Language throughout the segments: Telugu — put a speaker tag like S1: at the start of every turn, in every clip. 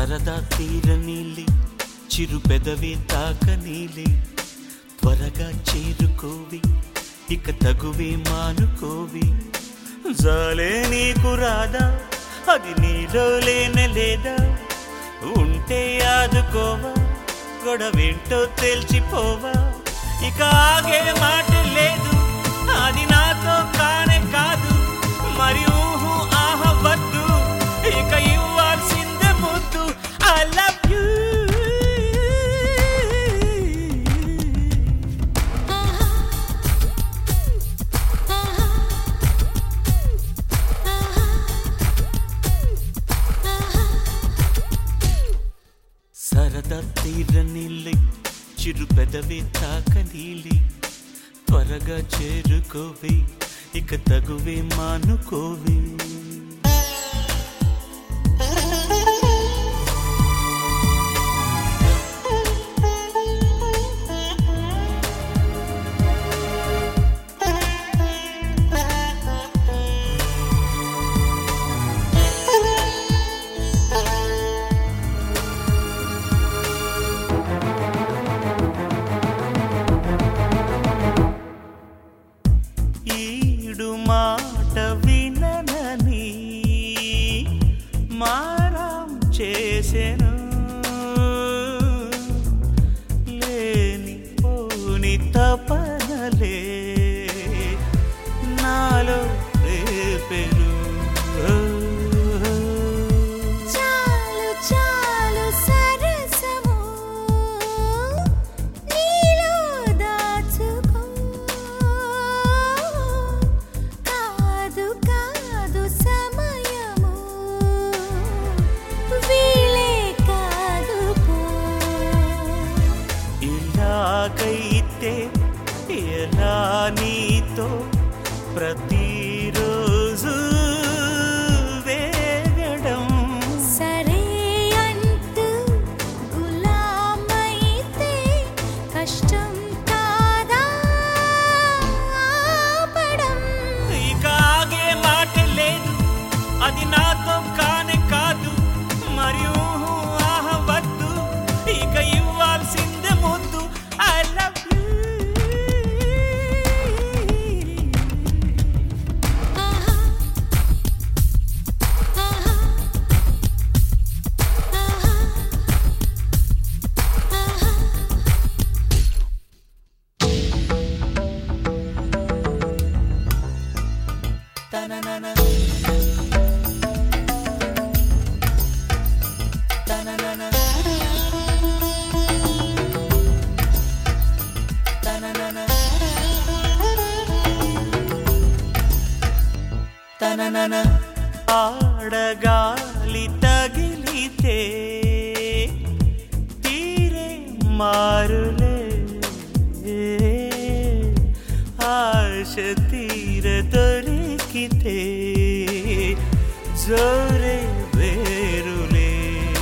S1: సరదా తీరనీలి చిరు పెదవి తాకనీలి త్వరగా చేరుకోవి ఇక తగువే మానుకోవి జాలే నీకు రాదా అది నీలో లేనే లేదా ఉంటే ఆదుకోవా గొడవేంటో తేల్చిపోవా ఇక ఆగే మాట లేదు అది నాతో కానే కాదు మరి ఊహు ఆహ వద్దు ఇక ఇవ్వాల్సిందే ముద్దు I love you సరదా తీరనీలి చిరు పెదవి తాకనీలి త్వరగా చేరుకోవి ఇక తగువే మానుకోవి ఈడు మాట విననని మారం చేసెను లేని పోని తపనలే నాలో రేపెను
S2: చాలు చాలు సరసము నీలో దాచుకో కాదు కాదు సమయము వీలే కాదుకో
S1: ఇలాగైతే ఎలా నీతో ప్రతిరోజు వేగడం
S2: సరే అంటూ గులామైతే కష్టం కాదా ఆపడం
S1: ఇక ఆగే మాట లేదు అది నాతో కానే కాదు మరి ఊహు ఆహ వద్దు ఇక ఇవ్వాల్సిందే ముద్దు I love you Ta-na-na-na Ta-na-na-na Ta-na-na-na Ta-na-na-na ఆడగాలి తగిలితే తీరే మారులే ఆశ తీర దొరికితే జోరే వేరులే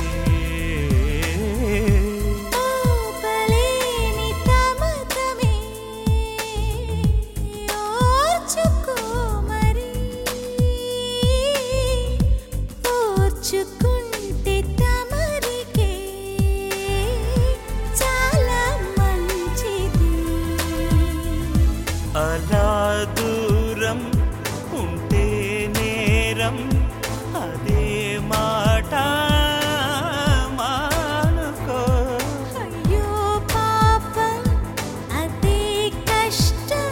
S2: ఓపలేని తమకమే ఓర్చుకో మరి ఓర్చుకుంటే తమరికే చాలా మంచిది
S1: అలా దూరం ఉంటే నేరం అదే మాట మానుకో
S2: అయ్యో పాపం అదే కష్టం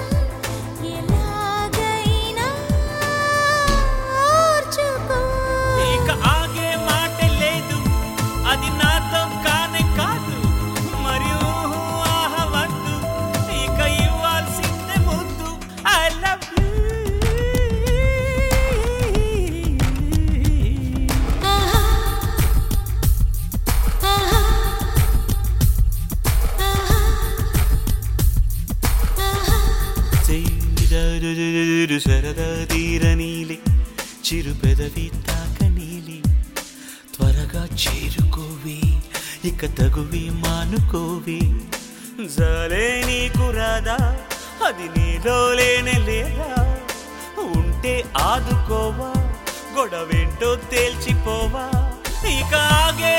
S2: ఎలాగైనా ఓర్చుకో
S1: ఇక ఆగే మాట లేదు అది నాతో కానే కాదు మరి ఊహు ఆహ వద్దు ఇక ఇవ్వాల్సిందే ముద్దు I love you సరదా తీరనీలి చిరు పెదవి తాకనీలి త్వరగా చేరుకోవి ఇక తగువి మానుకోవి జాలే నీకు రాదా అది నీలో లేనే లేదా ఉంటే ఆదుకోవా గొడవేంటో తేల్చిపోవా ఇక ఆగే